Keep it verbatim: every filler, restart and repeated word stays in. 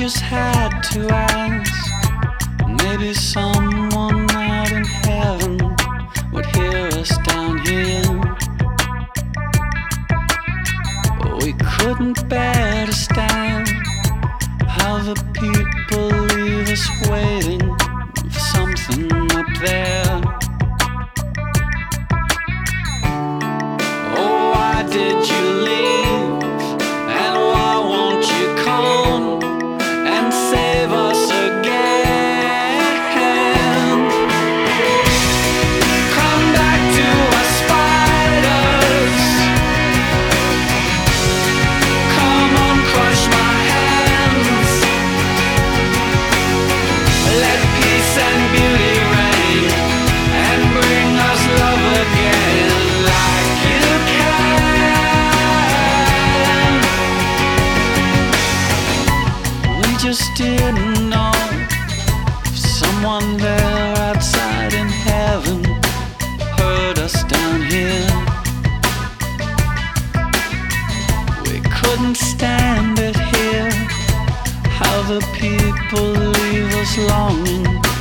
just had to ask. Maybe someone out in heaven would hear us down here. We couldn't bear to stand how the people leave us waiting for something up there. Oh, why did you leave? And why won't you come and save us again? Come back to us spiders. Come on, crush my hands. Let peace and beauty reign and bring us love again like you can. We just didn't know if someone there outside in heaven heard us down here. We couldn't stand it here, how the people leave us longing